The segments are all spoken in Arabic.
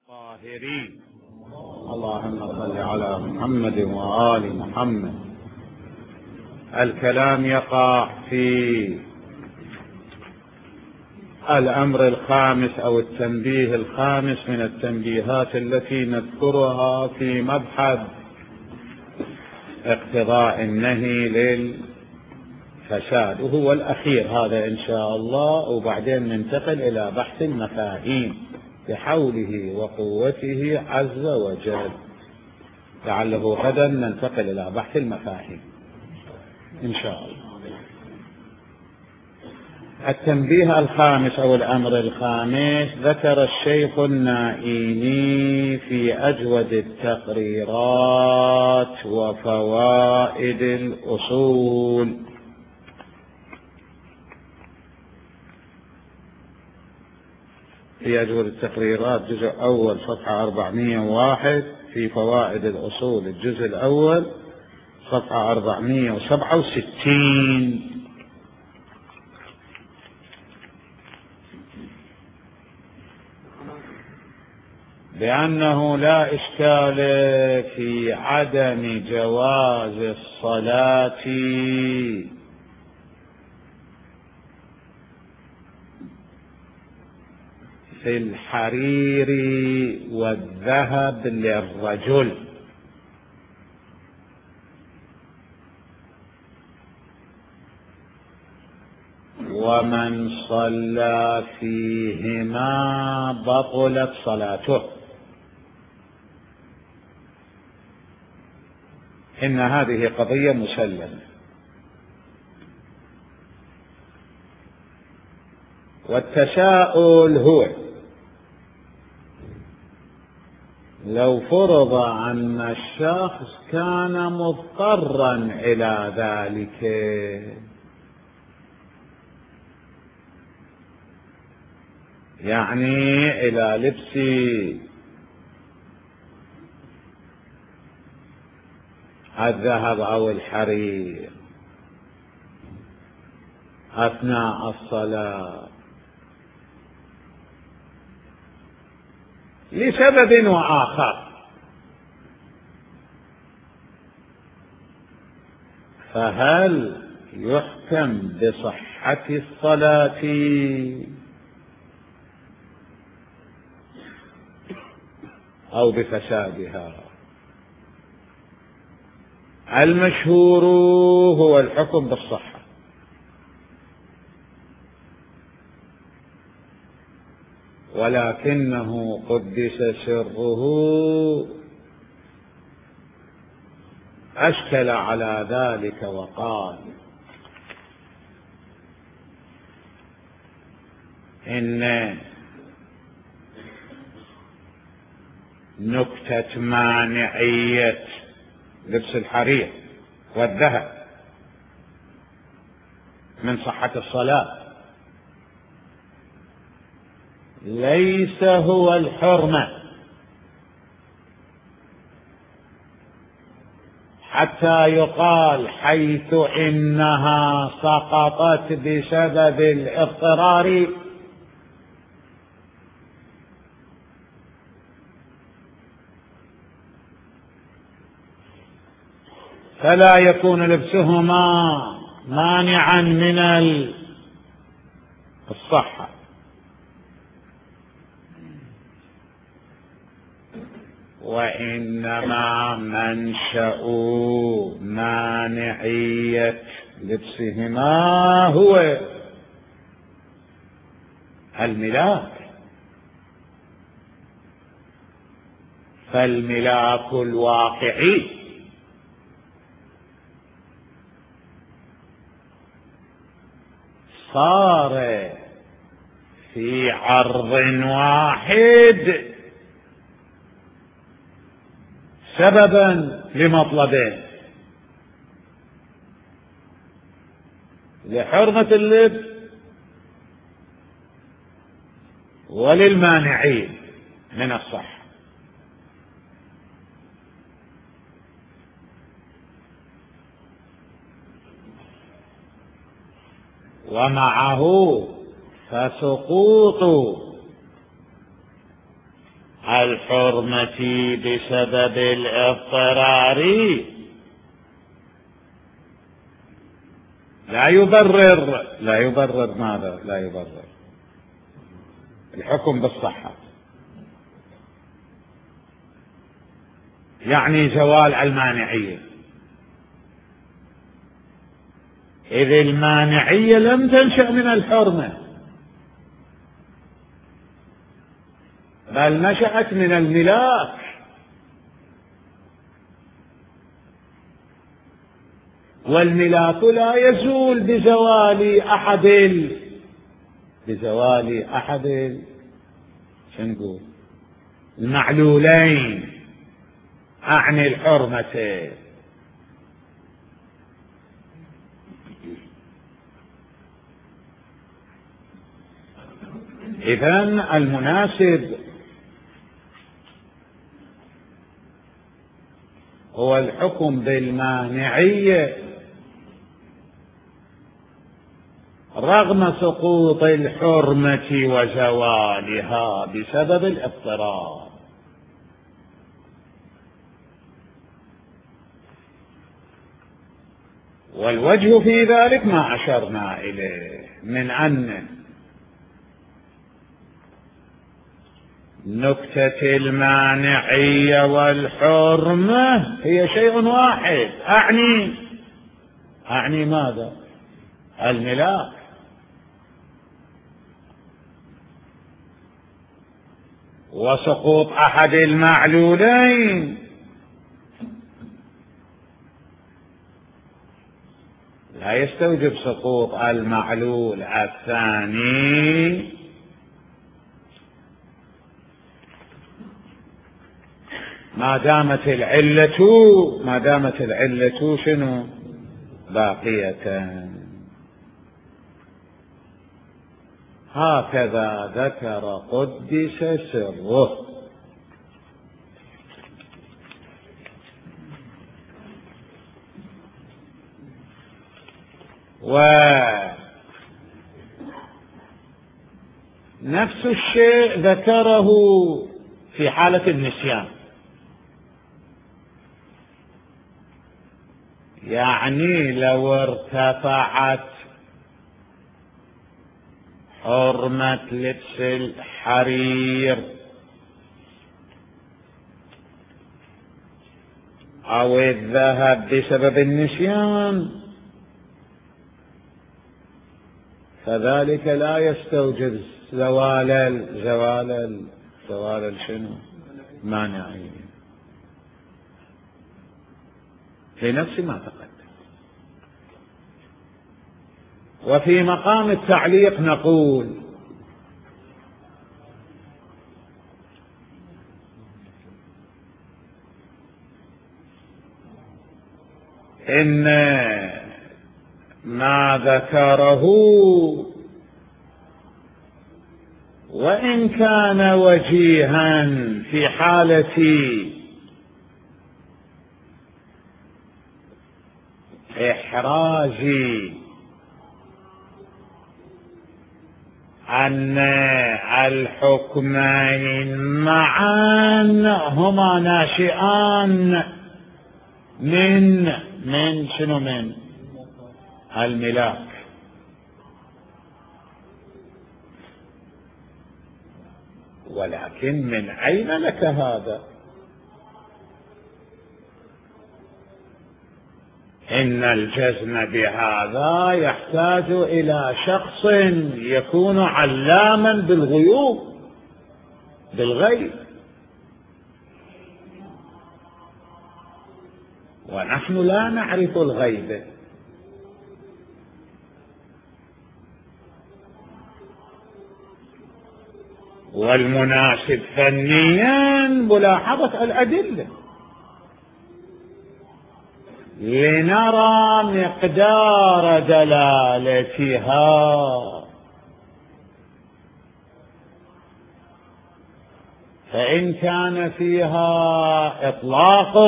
الطاهرين. اللهم صل على محمد وآل محمد. الكلام يقع في الأمر الخامس أو التنبيه الخامس من التنبيهات التي نذكرها في مبحث اقتضاء النهي للفساد، وهو الأخير هذا إن شاء الله، وبعدين ننتقل إلى بحث المفاهيم بحوله وقوته عز وجل. لعله غدا ننتقل إلى بحث المفاهيم إن شاء الله. التنبيه الخامس أو الأمر الخامس ذكر الشيخ النائيني في أجود التقريرات وفوائد الأصول. في أجود التقريرات جزء أول صفحة 401، في فوائد الأصول الجزء الأول صفحة 467. بأنه لا إشكال في عدم جواز الصلاة في الحرير والذهب للرجل، ومن صلى فيهما بطلت صلاته. إن هذه قضية مسلمة، والتساؤل هو لو فرض أن الشخص كان مضطرا إلى ذلك، يعني إلى لبس الذهب أو الحرير أثناء الصلاة لسبب وآخر، فهل يحكم بصحة الصلاة أو بفسادها؟ المشهور هو الحكم بالصحة، ولكنه قدس سره أشكل على ذلك وقال إن نكتة مانعية لبس الحرير والذهب من صحة الصلاة ليس هو الحرمة، حتى يقال حيث إنها سقطت بسبب الاضطرار فلا يكون لبسهما مانعا من الصحة. وإنما منشأ مانعية لبسهما هو الملاك، فالملاك الواقعي صار في عرض واحد سببا لمطلبين: لحرمة اللبس وللمانعين من الصحة. ومعه فسقوط الحرمة بسبب الاضطرار لا يبرر ماذا؟ لا يبرر الحكم بالصحة، يعني زوال المانعية، إذ المانعية لم تنشأ من الحرمة بل نشأت من الملاك، والملاك لا يزول بزوال أحد شنقول المعلولين، أعني الحرمة. إذن المناسب هو الحكم بالمانعية رغم سقوط الحرمة وزوالها بسبب الاضطرار. والوجه في ذلك ما أشرنا إليه من أن نكتة المانعية والحرمة هي شيء واحد، أعني ماذا؟ الملاك، وسقوط أحد المعلولين لا يستوجب سقوط المعلول الثاني، ما دامت العلة شنو؟ باقية. هكذا ذكر قدس سره. ونفس الشيء ذكره في حالة النسيان، يعني لو ارتفعت حرمة لبس الحرير أو الذهب بسبب النسيان فذلك لا يستوجب زوال شنو؟ مانعية، لنفس ما تقدم. وفي مقام التعليق نقول إن ما ذكره وإن كان وجيها في حالة إحراج أن الحكمين معا هما ناشئان من شنو؟ من الملاك، ولكن من أين لك هذا؟ إن الجزم بهذا يحتاج إلى شخص يكون علاما بالغيب، ونحن لا نعرف الغيب. والمناسب فنيا ملاحظة الأدلة لنرى مقدار دلالتها، فإن كان فيها إطلاق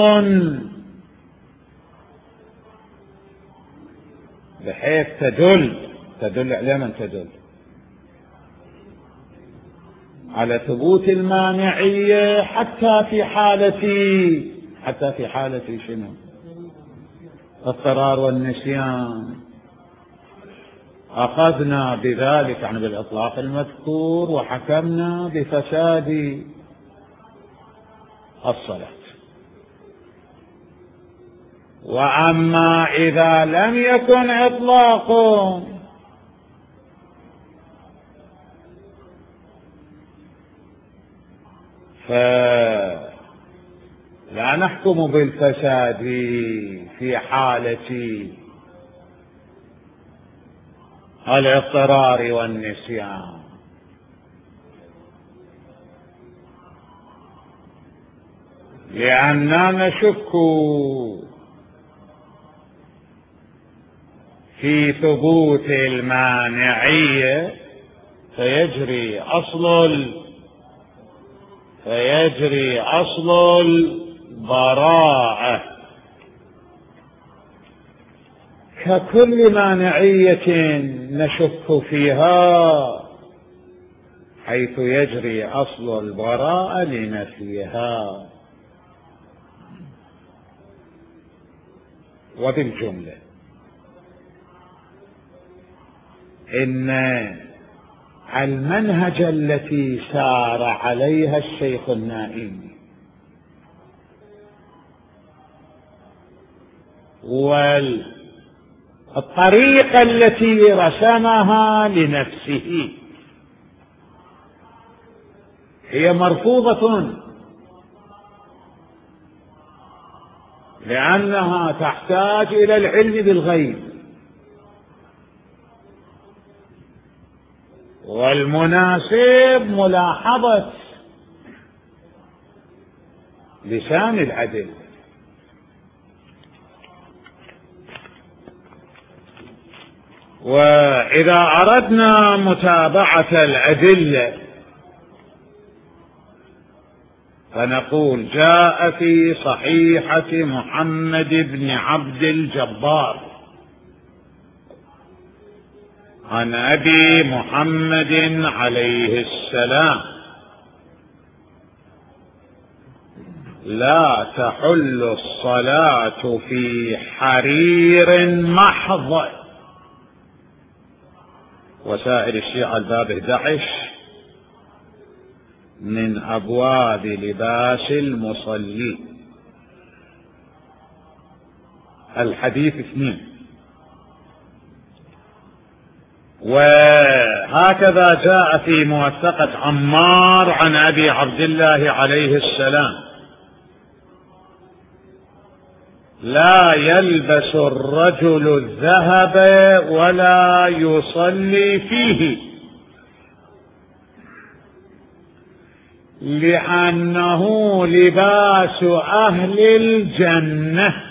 بحيث تدل على من تدل على ثبوت المانعية حتى في حالة شنو؟ اضطرار والنسيان. أخذنا بذلك يعني بالإطلاق المذكور وحكمنا بفساد الصلاة. وأما إذا لم يكن إطلاق فلا نحكم بالفساد في حالة الاضطرار والنسيان، لأننا نشك في ثبوت المانعية فيجري أصل البراءة ككل مانعية نشك فيها، حيث يجري أصل البراءة لنفيها. وبالجملة إن المنهج التي سار عليها الشيخ النائمي والطريقة التي رسمها لنفسه هي مرفوضة، لأنها تحتاج إلى العلم بالغيب، والمناسب ملاحظة لسان الأدلة. وإذا أردنا متابعة الأدلة فنقول جاء في صحيحة محمد بن عبد الجبار عن أبي محمد عليه السلام: لا تحل الصلاة في حرير محض. وسائر الشيعة الباب 11 من أبواب لباس المصلي، الحديث 2. وهكذا جاء في موثقة عمار عن أبي عبد الله عليه السلام: لا يلبس الرجل الذهب ولا يصلي فيه لأنه لباس أهل الجنة.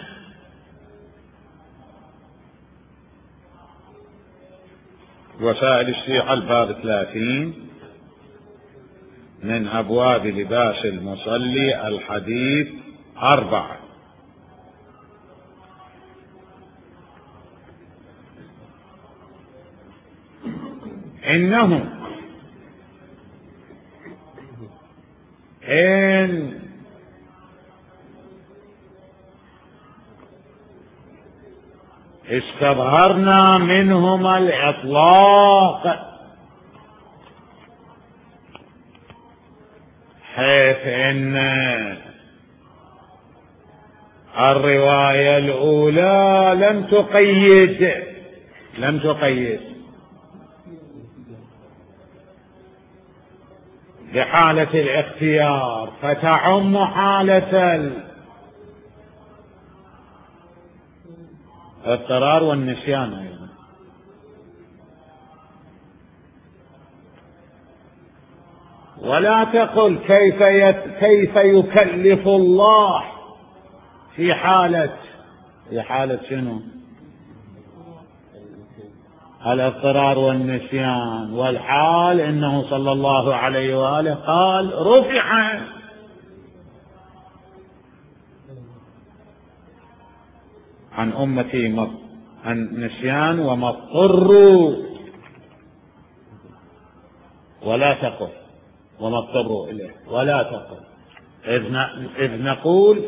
وسائل الشيعة الباب 30 من أبواب لباس المصلي، الحديث 4. إنه إن استظهرنا منهما الإطلاق حيث إن الرواية الأولى لم تقيد بحالة الاختيار، فتعم حالة الاضطرار والنسيان أيضا. ولا تقل كيف يكلف الله في حالة شنو؟ الاضطرار والنسيان، والحال إنه صلى الله عليه وآله قال: رفع عن أمتي النسيان وما اضطروا. ولا تقل وما اضطروا إليه. ولا تقل إذ نقول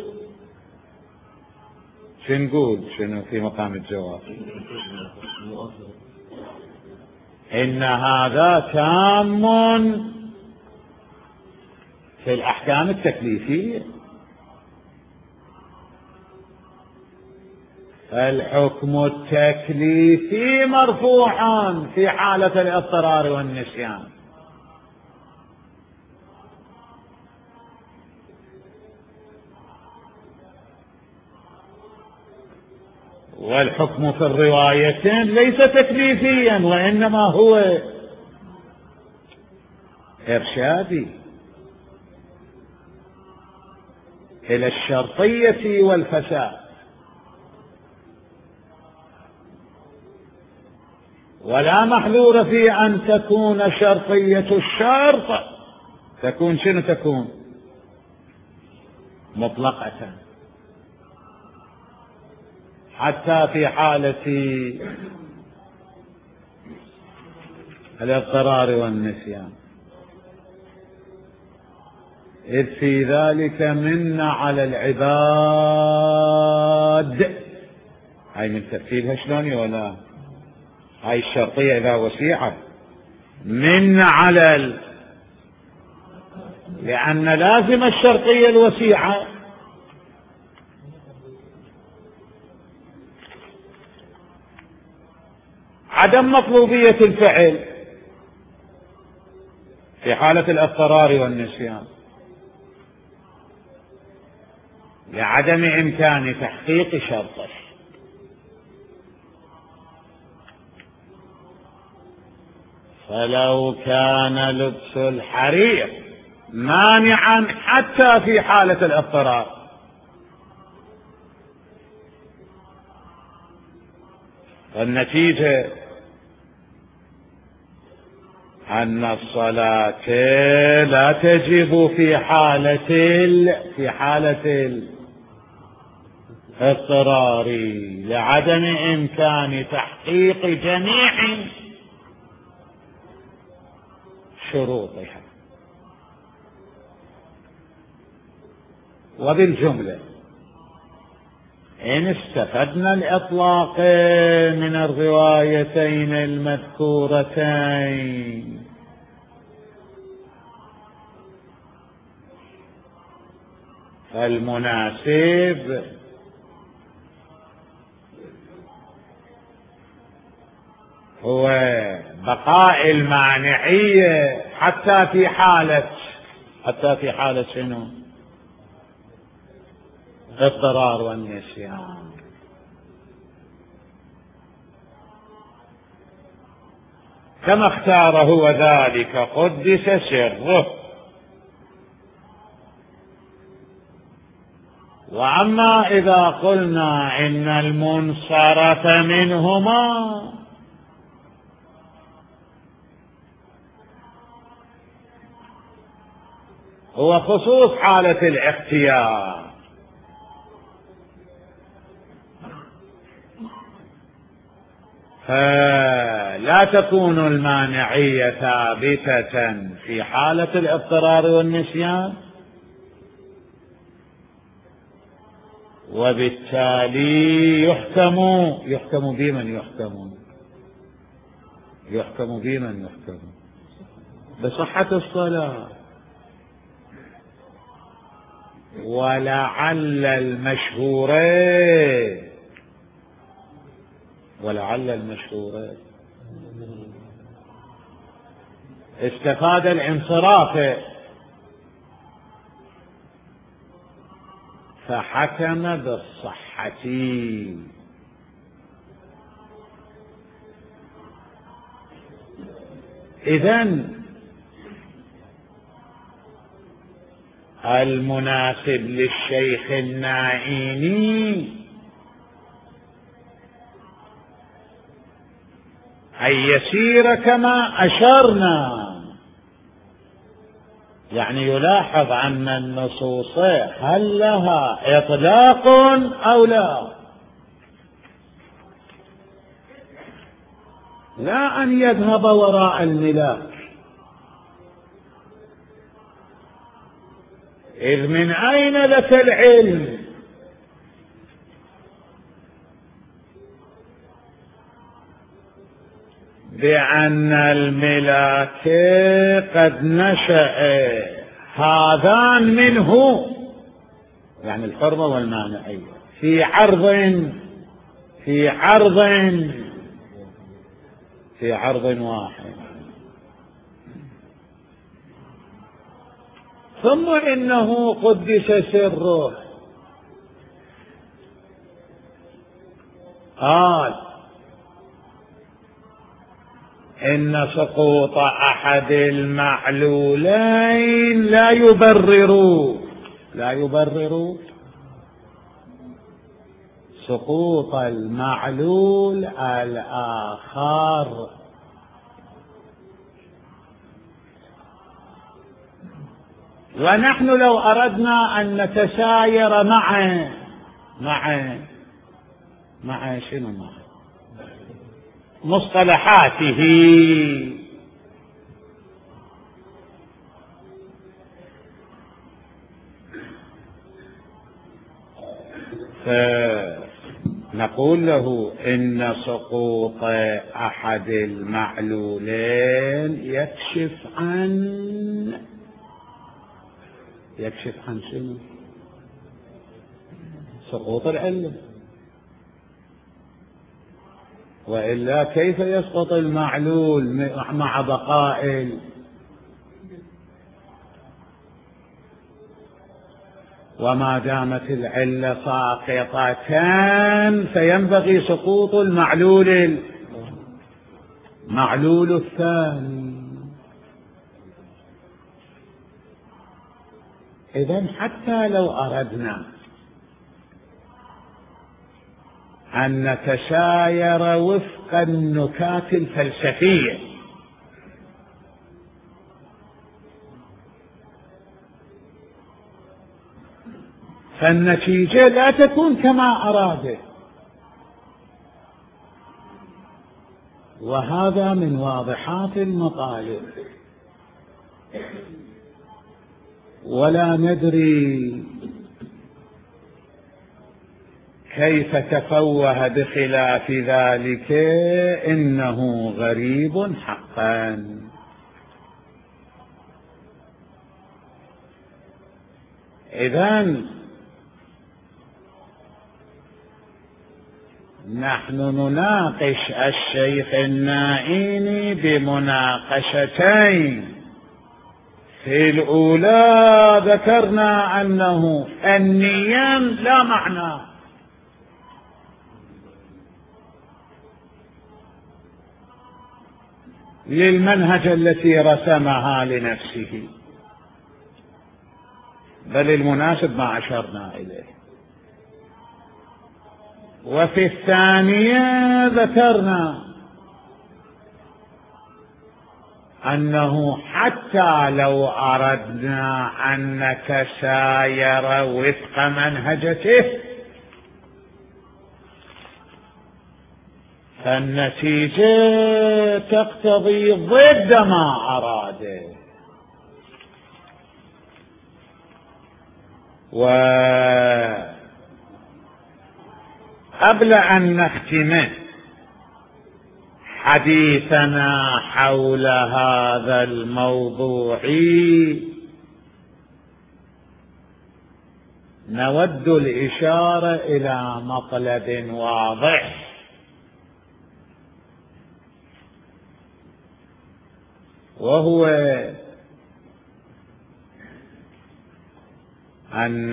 شنو في مقام الجواب؟ إن هذا تام في الأحكام التكليفية. الحكم التكليفي مرفوع في حالة الاضطرار والنسيان، والحكم في الروايتين ليس تكليفيا وإنما هو إرشادي إلى الشرطية والفساد. ولا محذور في أن تكون شرطية الشرط تكون شنو؟ تكون مطلقة، حتى في حالة الاضطرار والنسيان، إذ في ذلك من على العباد. هاي من تفسيرها شلون ولا هاي الشرطية إذا وسيعة من على لأن لازم الشرطية الوسيعة عدم مطلوبية الفعل في حالة الاضطرار والنسيان، لعدم إمكان تحقيق شرطه. فلو كان لبس الحرير مانعا حتى في حالة الاضطرار، والنتيجة أن الصلاة لا تجب في حالة الاضطرار لعدم إمكان تحقيق جميع شروطها. وبالجملة إن استفدنا الإطلاق من الروايتين المذكورتين فالمناسب هو بقاء المانعية حتى في حالة شنو؟ الاضطرار والنسيان. كما اختار هو ذلك قدس سره. وأما إذا قلنا إن المنصرف منهما هو خصوص حالة الاختيار، فلا تكون المانعية ثابتة في حالة الاضطرار والنسيان، وبالتالي يحكم بمن يحكم بصحة الصلاة. ولعل المشهورين استفاد الانصراف فحكم بالصحة. إذن المناسب للشيخ النائيني أن يسير كما أشرنا، يعني يلاحظ أن النصوص هل لها إطلاق أو لا أن يذهب وراء الملاك إذ من أين لك العلم بأن الملاك قد نشأ هذان منه، يعني الحرمة والمانعية، في عرض واحد. ثم إنه قدس سره قال إن سقوط أحد المعلولين لا يبرر سقوط المعلول الآخر. ونحن لو أردنا أن نتساير مع شنو مع مصطلحاته، فنقول له إن سقوط أحد المعلولين يكشف عن شنو؟ سقوط العلة، وإلا كيف يسقط المعلول مع بقاء وما دامت العلة ساقطتان فينبغي سقوط المعلول الثاني. إذن حتى لو أردنا أن نتساير وفق النكات الفلسفية فالنتيجة لا تكون كما أراده، وهذا من واضحات المطالب. ولا ندري كيف تفوه بخلاف ذلك، إنه غريب حقا. إذن نحن نناقش الشيخ النائيني بمناقشتين. في الأولى ذكرنا أنه النيام لا معنى، للمنهج التي رسمها لنفسه، بل المناسب ما أشرنا إليه. وفي الثانية ذكرنا أنه حتى لو أردنا أن نتساير وفق منهجته فالنتيجة تقتضي ضد ما أراده. وقبل أن نختم حديثنا حول هذا الموضوع نود الإشارة إلى مطلب واضح، وهو أن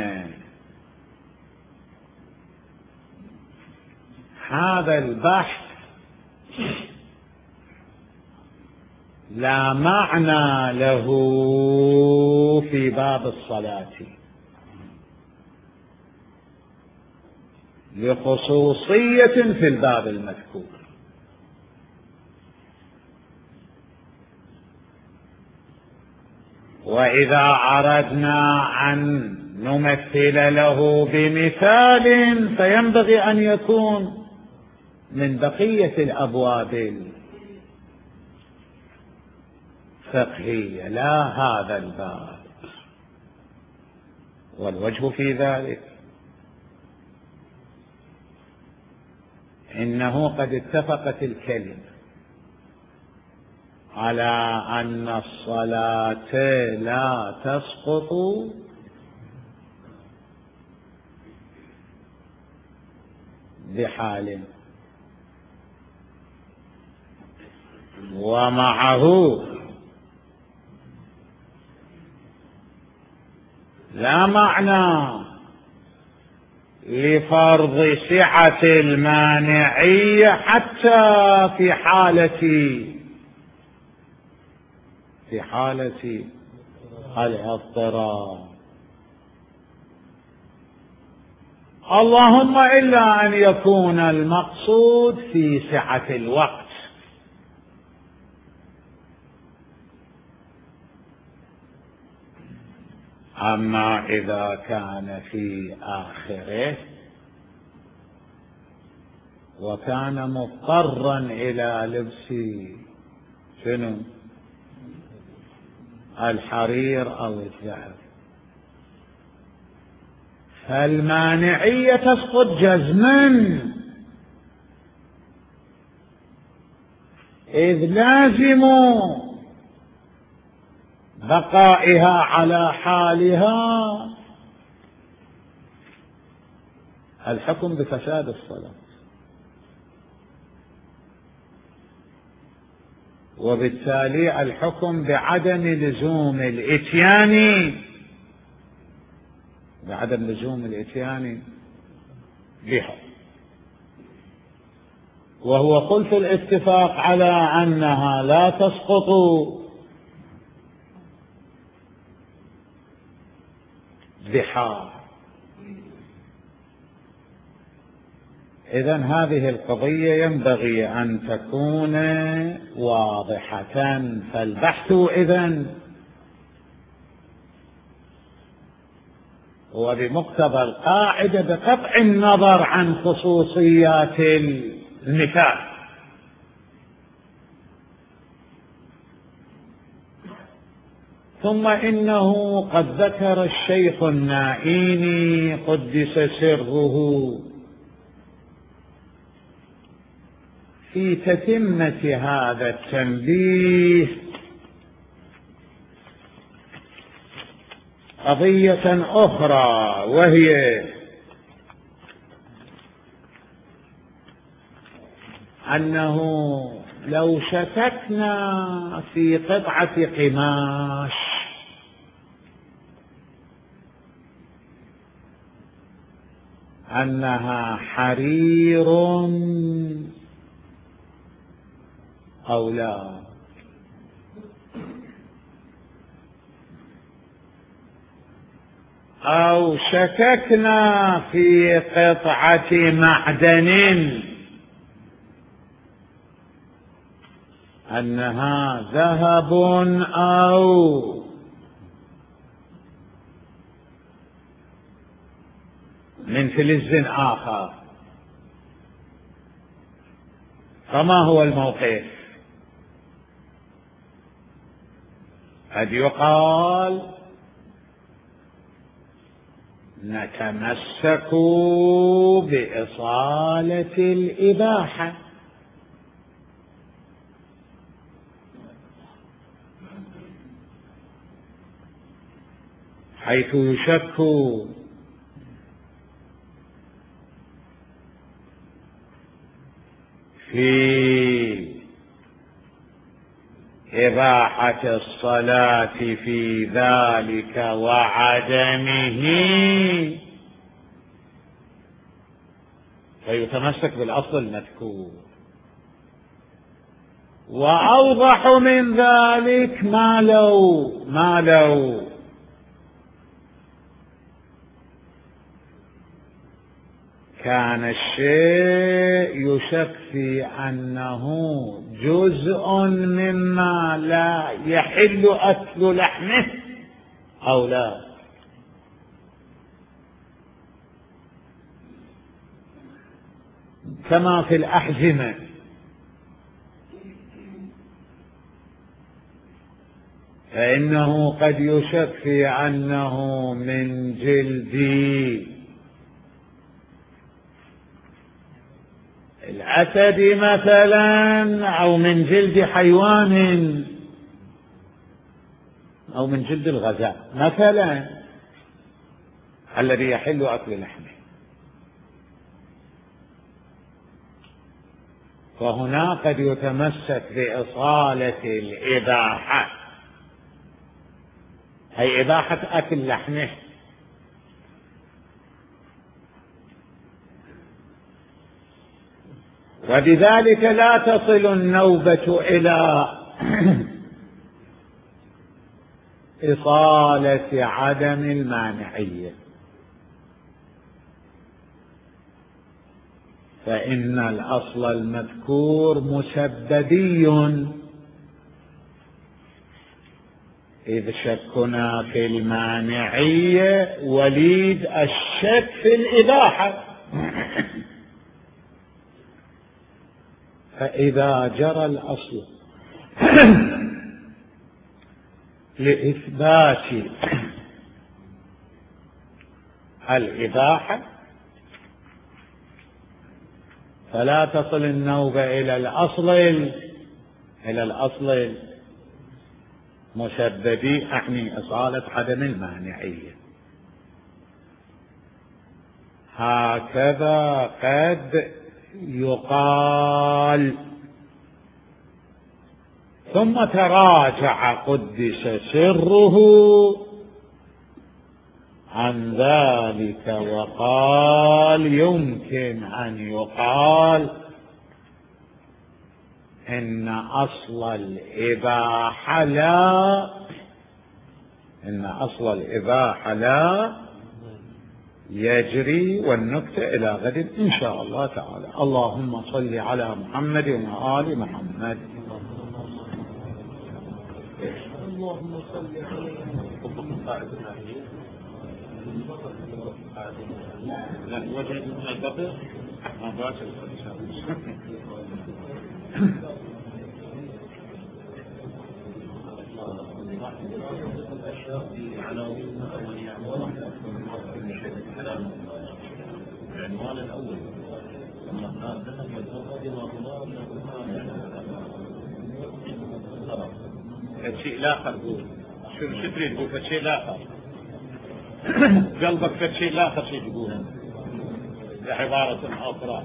هذا البحث لا معنى له في باب الصلاة لخصوصية في الباب المذكور، وإذا أردنا أن نمثل له بمثال فينبغي أن يكون من بقية الأبواب الفقهية لا هذا الباب. والوجه في ذلك إنه قد اتفقت الكلمة على أن الصلاة لا تسقط بحال، ومعه لا معنى لفرض سعة المانعية حتى في حالة الاضطرار، اللهم إلا أن يكون المقصود في سعة الوقت. أما إذا كان في آخره وكان مضطرا إلى لبس شنو الحرير أو الذهب، فالمانعية تسقط جزما، إذ لازم بقائها على حالها الحكم بفساد الصلاة، وبالتالي الحكم بعدم لزوم الإتيان بها، وهو خلف الاتفاق على أنها لا تسقط بحال. إذن هذه القضية ينبغي أن تكون واضحة، فالبحث إذن هو بمقتضى القاعدة بقطع النظر عن خصوصيات المثال. ثم إنه قد ذكر الشيخ النائيني قدس سره في تتمة هذا التنبيه قضية أخرى، وهي أنه لو شككنا في قطعة قماش أنها حرير أو لا، أو شككنا في قطعة معدن أنها ذهب أو من فلز آخر، فما هو الموقف؟ قد يقال نتمسك بإصالة الإباحة، حيث يشك في إباحة الصلاة في ذلك وعدمه، فيتمسك بالأصل المذكور. وأوضح من ذلك ما لو كان الشيء يشك في أنه جزء مما لا يحل أكل لحمه أو لا، كما في الأحزمة، فإنه قد يشك في أنه من جلد الأسد مثلا، أو من جلد حيوان، أو من جلد الغزال مثلا الذي يحل أكل لحمه. فهنا قد يتمسك بإصالة الإباحة، أي إباحة أكل لحمه. وبذلك لا تصل النوبة إلى إصالة عدم المانعية، فإن الأصل المذكور مسببي، إذ شكنا في المانعية وليد الشك في الإباحة. فإذا جرى الأصل لإثبات الإباحة فلا تصل النوبة إلى الأصل المسببي، أعني إصالة عدم المانعية. هكذا قد يقال. ثم تراجع قدس سره عن ذلك وقال: يمكن أن يقال إن أصل الإباحة لا يجري. والنكتة إلى غد إن شاء الله تعالى. اللهم صل على محمد وآل محمد. اللهم صل على العنوان الأول شيء لا آخر. شو تريد تقول؟ شيء لا آخر. قلبك في شيء لا آخر شيء تقوله بعبارة أخرى.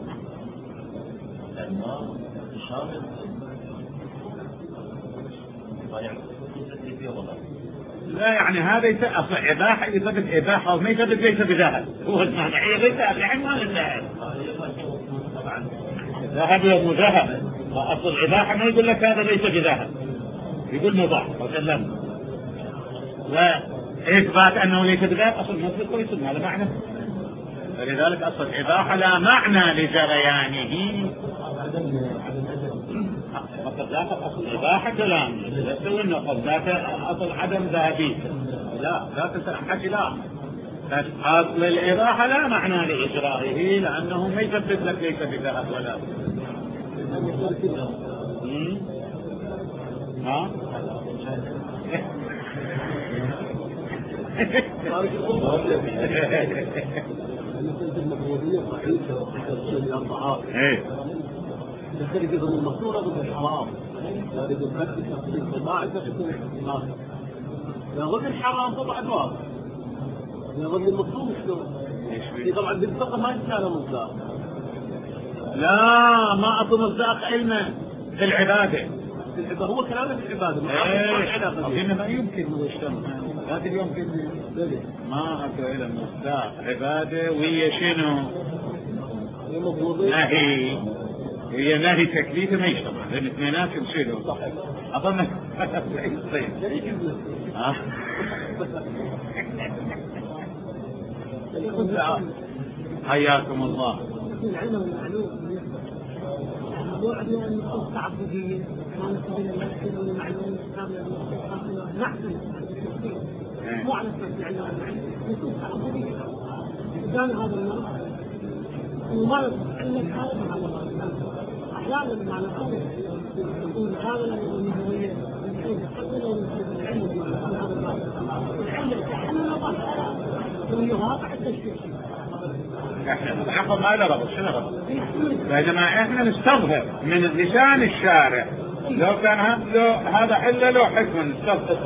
لا يعني هذا أصل إباحة يثبت إباحة وما يثبت ليس بذهب. هو المانعية ليس بعنوان الذهب. ذهب يوم ذهب. أصل الإباحة ما يقول لك هذا ليس بذهب، يقول مباح وسلم. وإثبات أنه ليس بذهب أصل المثل ليس هذا معنى. فلذلك أصل الإباحة لا معنى لجريانه. فقد ذاك أصل الإباحة كلام يسوي أنه قد ذاك أصل عدم ذهبي. لا ذاك حكي لا. أصل الإباحة لا معنى لإجرائه لأنه ما يثبت لك ليس بذهب ولا ها. تختلف ضمن المقصود ضد الحرام. لا يجب لا ضد الحرام طبعا أدوار. لا ضد المقصود شلون؟ طبعا بالفقه ما يتكلم مصداق. لا ما أعطوا مصداق علما في العبادة. هو كلامه في العبادة. ما يمكن هو يشتغل. هذا اليوم ما أعطوا إلى مصداق عبادة وهي شنو؟ نهي. هي نهي تكليفي ما يشتغل. لأن اثنينات يصيروا صحيح. أظن حياكم الله. العلم والمعلوم موضوع أن التعبدية ما نستبين المسجد والمعلوم نحن مو على اساس العلم والمعلوم نصوص تعبدية كان هذا النص وما نتعلم هذا مع الله. أحيانا مع نقول هذا النهوية عفوا ما له ربط. شنو ربط؟ يا جماعة احنا نستظهر من لسان الشارع لو كان هذا إلا له حكم نستظهر